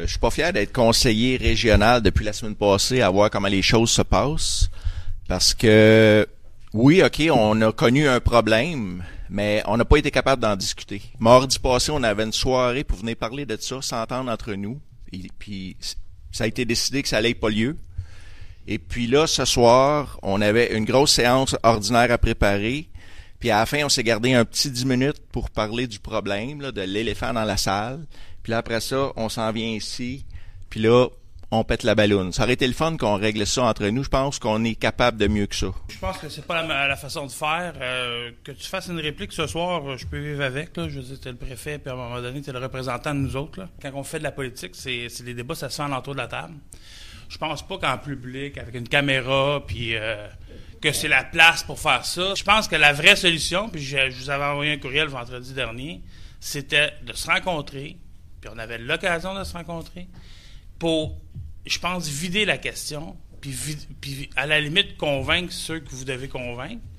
Je suis pas fier d'être conseiller régional depuis la semaine passée à voir comment les choses se passent. Parce que, oui, OK, on a connu un problème, mais on n'a pas été capable d'en discuter. Mardi passé, on avait une soirée pour venir parler de ça, s'entendre entre nous. Et puis, ça a été décidé que ça n'allait pas lieu. Et puis là, ce soir, on avait une grosse séance ordinaire à préparer. Puis à la fin, on s'est gardé un petit 10 minutes pour parler du problème, là, de l'éléphant dans la salle. Puis là, après ça, on s'en vient ici. Puis là, on pète la balloune. Ça aurait été le fun qu'on règle ça entre nous. Je pense qu'on est capable de mieux que ça. Je pense que c'est pas la façon de faire. Que tu fasses une réplique ce soir, je peux vivre avec. Là. Je veux dire, t'es le préfet, puis à un moment donné, t'es le représentant de nous autres. Là. Quand on fait de la politique, c'est les débats, ça se fait en entour de la table. Je pense pas qu'en public, avec une caméra, puis que c'est la place pour faire ça. Je pense que la vraie solution, puis je vous avais envoyé un courriel vendredi dernier, c'était de se rencontrer, puis on avait l'occasion de se rencontrer, pour, je pense, vider la question, puis à la limite convaincre ceux que vous devez convaincre.